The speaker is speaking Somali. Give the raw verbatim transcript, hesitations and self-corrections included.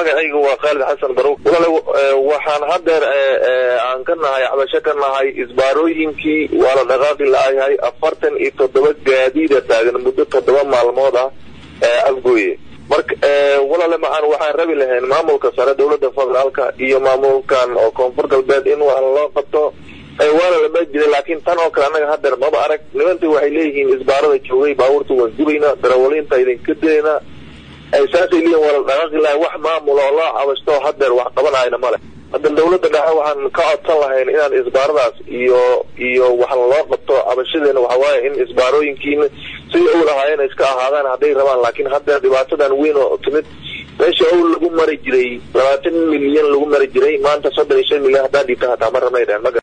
magacaygu waa Khalid Xasan Baruuk waxaan hadeer aan ka nahay cabasho ka nahay isbaarooyinkii wala dhaqaaqi laayahay afartan iyo toddoba gaadiida taagan muddo toddoba maalmood ah afgooye marka walaal ma aan waxaan rabi lahayn maamulka sare dawladda federaalka iyo maamulkan oo koonfur galbeed in wax loo qabto ay wala lama jiray laakiin tan oo kale anaga hadeer ma arag nimantii waxay leeyihiin isbaarada joogay baabuurtu waa gubayna darawaliinta idin ka deena ay saasiliin wala dhaqaaqi la wax maamul oo la cabasto hadeer wax qabanayna male hadda dawladda dhexe waxaan ka codsan lahayn inaan isbaaradaas iyo iyo wax loo qabto cabashadeena waxa waaye in isbaarooyinkiina si uu lahaayeen iska ahaadaan haday rabaan laakiin hadeer dhibaatadan weyn oo timid meesha uu lagu mari jiray labaatan milyan lagu mari jiray maanta soddon iyo shan milyan hadaa dhigta hataa mar rabnay